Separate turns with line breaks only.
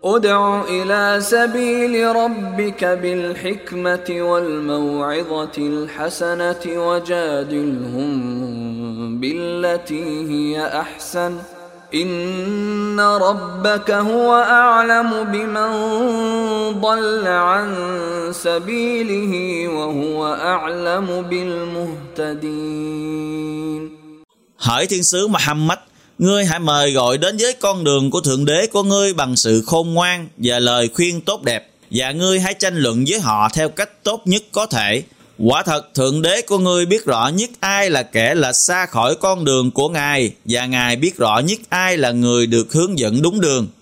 ادع إلى سبيل ربك بالحكمة والموعظة الحسنة وجادلهم بالتي هي أحسن إن ربك هو أعلم بمن ضل عن سبيله وهو أعلم بالمهتدين.
Hỡi thiên sứ Muhammad, ngươi hãy mời gọi đến với con đường của Thượng Đế của ngươi bằng sự khôn ngoan và lời khuyên tốt đẹp, và ngươi hãy tranh luận với họ theo cách tốt nhất có thể. Quả thật Thượng Đế của ngươi biết rõ nhất ai là kẻ lệch xa khỏi con đường của Ngài, và Ngài biết rõ nhất ai là người được hướng dẫn đúng đường.